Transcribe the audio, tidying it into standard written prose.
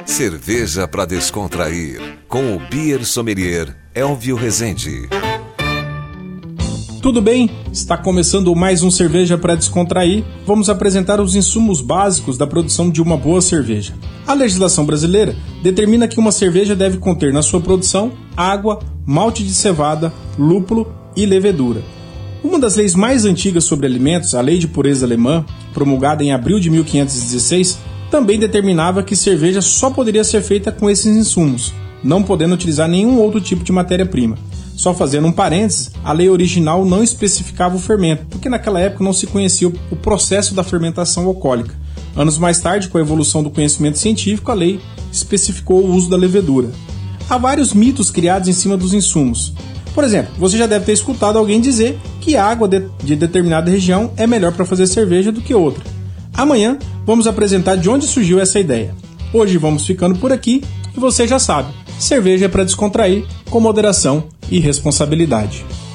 Cerveja para descontrair, com o Beer Sommelier Elvio Rezende. Tudo bem? Está começando mais um Cerveja para Descontrair. Vamos apresentar os insumos básicos da produção de uma boa cerveja. A legislação brasileira determina que uma cerveja deve conter na sua produção água, malte de cevada, lúpulo e levedura. Uma das leis mais antigas sobre alimentos, a Lei de Pureza Alemã, promulgada em abril de 1516, também determinava que cerveja só poderia ser feita com esses insumos, não podendo utilizar nenhum outro tipo de matéria-prima. Só fazendo um parênteses, a lei original não especificava o fermento, porque naquela época não se conhecia o processo da fermentação alcoólica. Anos mais tarde, com a evolução do conhecimento científico, a lei especificou o uso da levedura. Há vários mitos criados em cima dos insumos. Por exemplo, você já deve ter escutado alguém dizer que a água de determinada região é melhor para fazer cerveja do que outra. Amanhã vamos apresentar de onde surgiu essa ideia. Hoje vamos ficando por aqui e você já sabe, cerveja é para descontrair com moderação e responsabilidade.